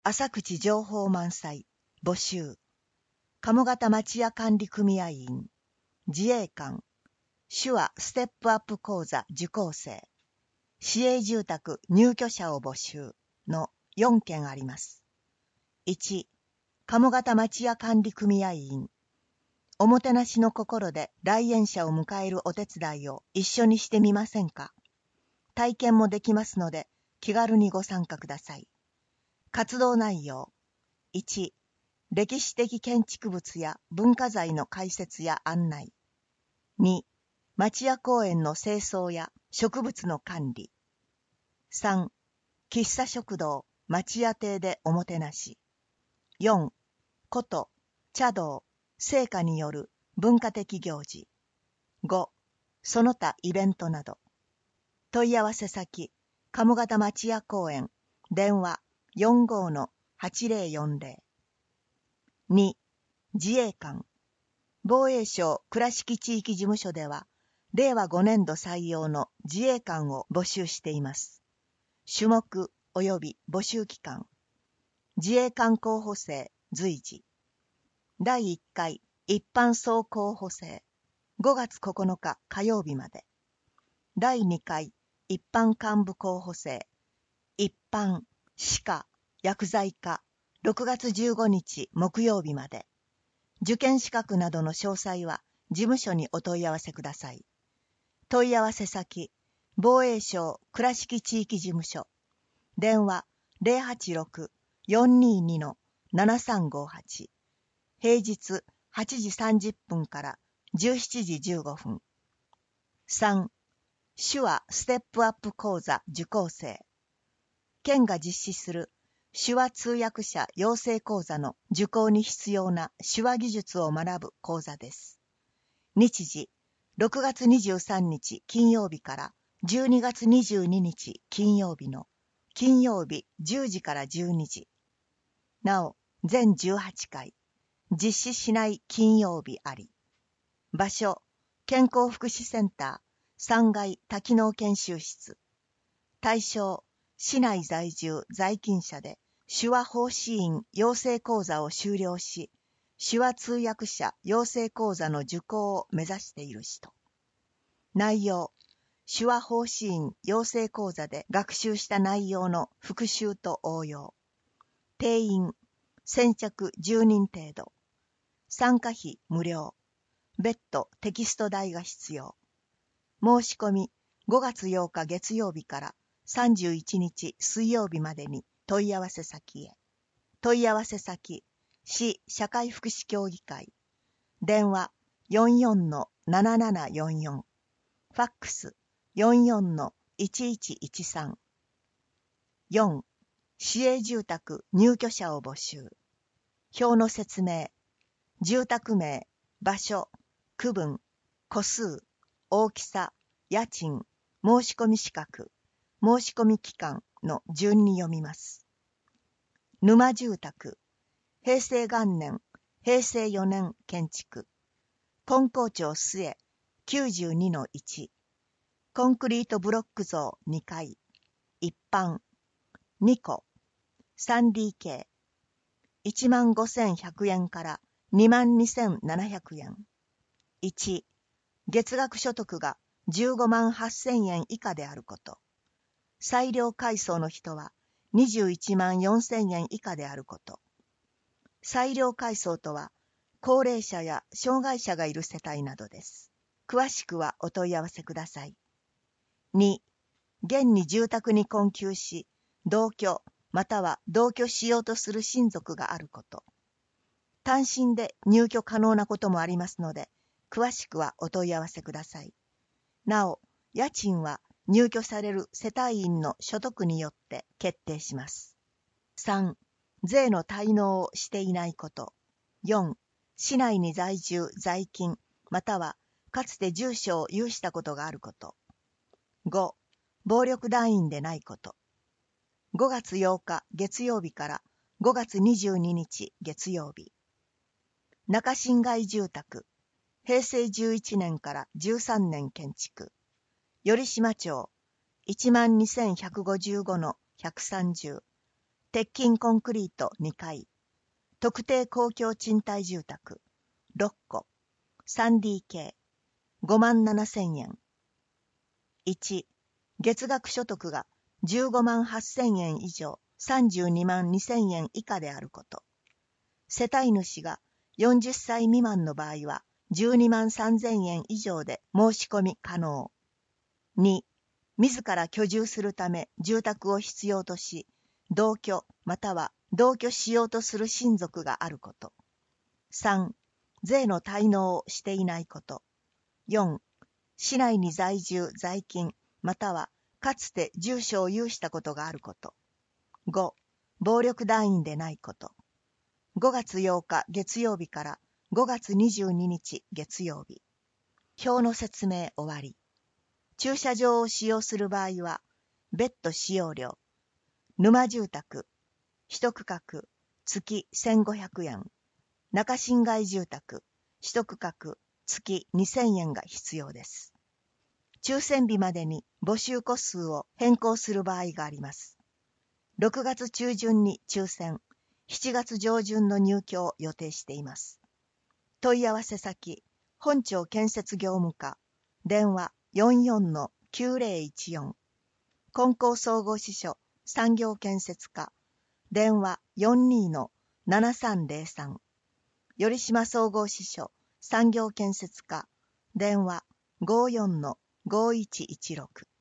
浅口情報満載、募集。鴨方町屋管理組合員、自衛官、手話ステップアップ講座受講生、市営住宅入居者を募集の4件あります。1、鴨方町屋管理組合員。おもてなしの心で来園者を迎えるお手伝いを一緒にしてみませんか。体験もできますので、気軽にご参加ください。活動内容。1、歴史的建築物や文化財の解説や案内。2、町屋公園の清掃や植物の管理。3、喫茶食堂、町屋亭でおもてなし。4、琴、茶道、聖歌による文化的行事。5、その他イベントなど。問い合わせ先、鴨方町屋公園、電話 45-8040。2、自衛官。防衛省倉敷地域事務所では、令和5年度採用の自衛官を募集しています。種目及び募集期間。自衛官候補生随時。第1回一般総候補生。5月9日火曜日まで。第2回一般幹部候補生。一般、歯科、薬剤科。6月15日木曜日まで。受験資格などの詳細は事務所にお問い合わせください。問い合わせ先、防衛省倉敷地域事務所。電話 086-422-7358。平日8時30分から17時15分。3、手話ステップアップ講座受講生。県が実施する手話通訳者養成講座の受講に必要な手話技術を学ぶ講座です。日時、6月23日金曜日から12月22日金曜日の金曜日10時から12時。なお、全18回。実施しない金曜日あり。場所、健康福祉センター3階多機能研修室。対象、市内在住在勤者で手話奉仕員養成講座を修了し、手話通訳者養成講座の受講を目指している人。内容、手話奉仕員養成講座で学習した内容の復習と応用。定員、先着10人程度。参加費無料。別途テキスト代が必要。申し込み5月8日月曜日から31日水曜日までに問い合わせ先へ。問い合わせ先、市社会福祉協議会。電話 44-7744。ファックス 44-1113。4、市営住宅入居者を募集。表の説明。住宅名、場所、区分、戸数、大きさ、家賃、申し込み資格、申し込み期間の順に読みます。沼住宅、平成元年、平成4年建築。金光町末 92-1。コンクリートブロック造2階。一般。2戸。3DK。15,100円から22,700円。1、月額所得が158,000円以下であること。裁量階層の人は214,000円以下であること。裁量階層とは、高齢者や障害者がいる世帯などです。詳しくはお問い合わせください。2、現に住宅に困窮し、同居または同居しようとする親族があること。単身で入居可能なこともありますので、詳しくはお問い合わせください。なお、家賃は入居される世帯員の所得によって決定します。3、税の滞納をしていないこと。4、市内に在住在勤、またはかつて住所を有したことがあること。5、暴力団員でないこと。5月8日月曜日から5月22日月曜日。中新街住宅、平成11年から13年建築。頼島町 12,155-130。 鉄筋コンクリート2階、特定公共賃貸住宅6戸、3DK、57,000円。1、月額所得が15万8,000円以上、32万2,000円以下であること。世帯主が40歳未満の場合は、12万3,000円以上で申し込み可能。2、自ら居住するため住宅を必要とし、同居または同居しようとする親族があること。3、税の滞納をしていないこと。4、市内に在住在勤またはかつて住所を有したことがあること。5、暴力団員でないこと。5月8日月曜日から5月22日月曜日。表の説明終わり。駐車場を使用する場合は、別途使用料。沼住宅、一区画、月1,500円。中心街住宅、一区画、月2,000円が必要です。抽選日までに募集戸数を変更する場合があります。6月中旬に抽選、7月上旬の入居を予定しています。問い合わせ先、本庁建設業務課、電話 44-9014、金光総合支所産業建設課、電話 42-7303、頼島総合支所産業建設課、電話 54-5116。